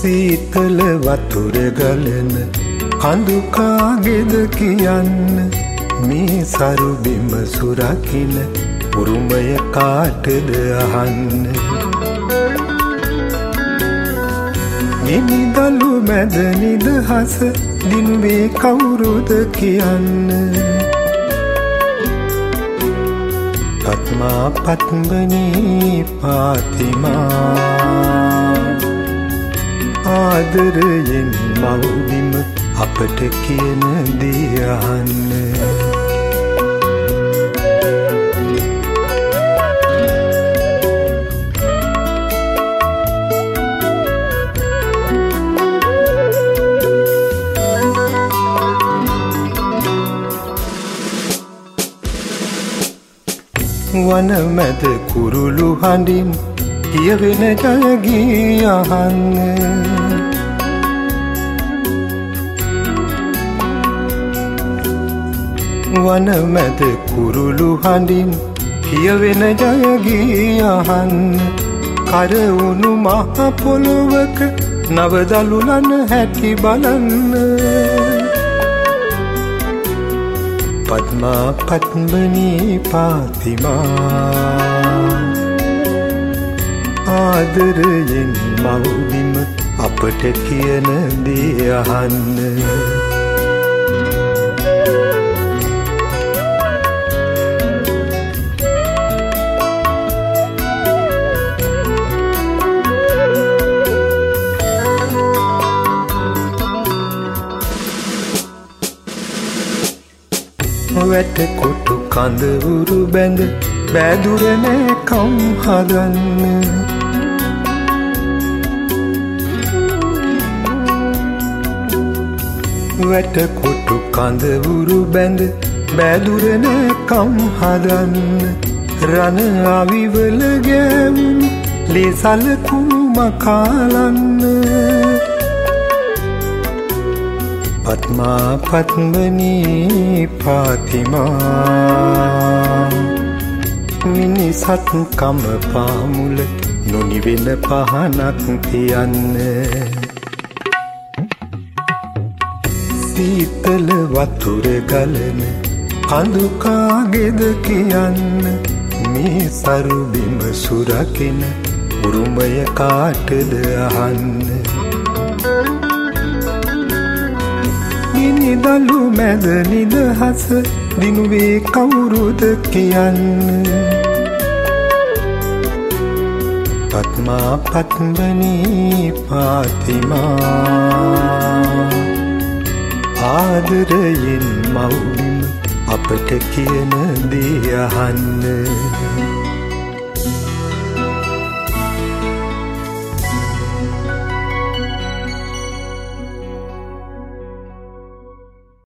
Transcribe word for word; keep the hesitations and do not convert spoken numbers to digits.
සීතල වතුර ගලන කඳු කාගේද කියන්න මේ සරු බිම සුරකින්න උරුමය කාටද අහන්න ගිනිදලු මැද නිදහස දිනුවේ කවුරුද කියන්න පත්මා පත්මනී පාතිමා ආදරයෙන් මව්බිම අපට කියන දේ අහන්න වන මැද කුරුළු හඬින් කියවෙන ජයගී අහන්න වන මැද කුරුළු හඬින් කියවෙන ජයගී අහන්න කරවුණු මහ පොළොවක නව දළුලන හැටි බලන්න පద్මා පද්මනී පාතිමා ආදරයෙන් මව්බිම අපට කියන දේ අහන්න වැට කොටු කඳවුරු බැඳ බෑදුර නෑ කම් හදන්න වැට කොටු කඳවුරු බැඳ බෑදුර නෑ කම් හදන්න රණ අවිවල ගෑවුණු ලේසල කුණුම කාලන්න පත්මා පත්මනී පාතිමා මිනිසත් කම පාමුල නොනිවෙන පහනක් තියන්න සීතල වතුර ගලන කඳු කාගේද කියන්න මේ සරු බිම සුරකින උරුමය කාටද අහන්න ගිනිදලු මැද නිදහස දිනුවේ කවුරුද කියන්න පත්මා පත්මනී පාතිමා ආදරයෙන් මව්බිම අපට කියන දේ අහන්න